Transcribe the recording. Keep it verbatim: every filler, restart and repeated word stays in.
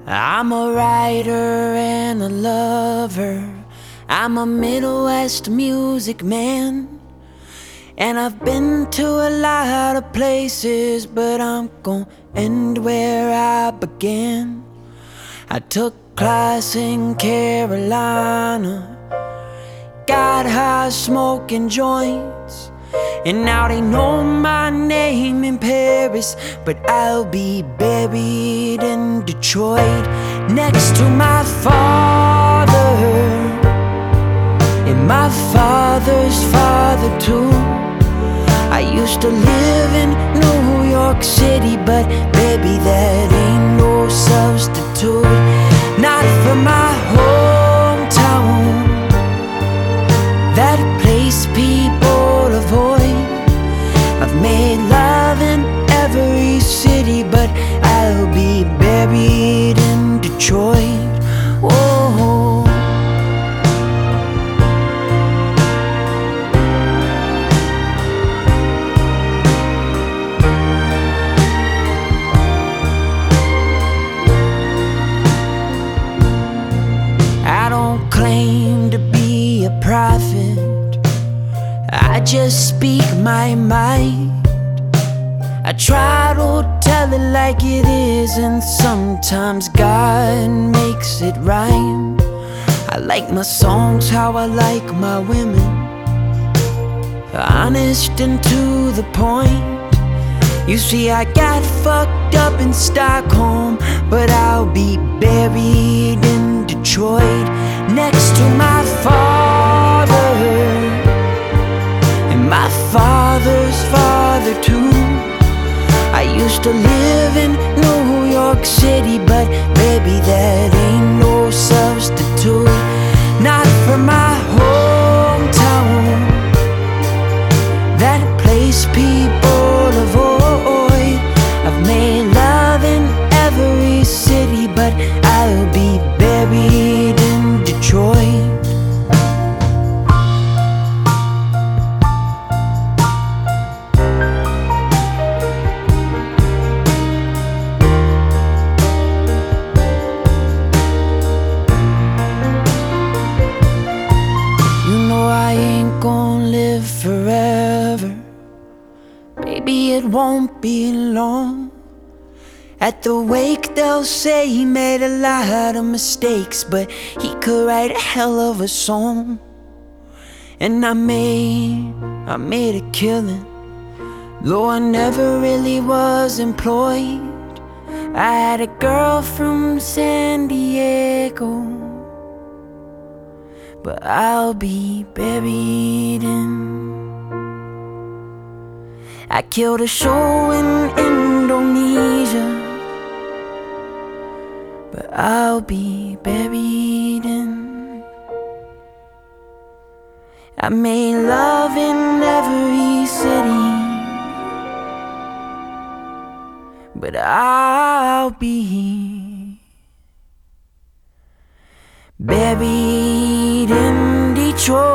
I'm a writer and a lover. I'm a Middle West music man. And I've been to a lot of places, but I'm gon' end where I began. I took class in Carolina, got high smoking joints, and now they know my name in Paris, but I'll be buried in Detroit next to my father and my father's father too. I used to live in New York City, but baby, that ain't no substitute, not for my hometown, that place people avoid. I've made love in every city, but I'll be buried in Detroit. Oh, I don't claim to be a prophet, I just speak my mind. I try to tell it like it is, and sometimes God makes it rhyme. I like my songs how I like my women, honest and to the point. You see, I got fucked up in Stockholm, but I'll be buried in Detroit next to my father and my father's father too. I used to live in New York City, but baby, that ain't no substitute, not for my hometown, that place people avoid. I've made love in every city, but I'll be buried in Detroit. Forever, baby, it won't be long. At the wake they'll say he made a lot of mistakes, but he could write a hell of a song. And I made, I made a killing, though I never really was employed. I had a girl from San Diego, but I'll be buried in. I killed a show in Indonesia, but I'll be buried in. I made love in every city, but I'll be buried in Detroit.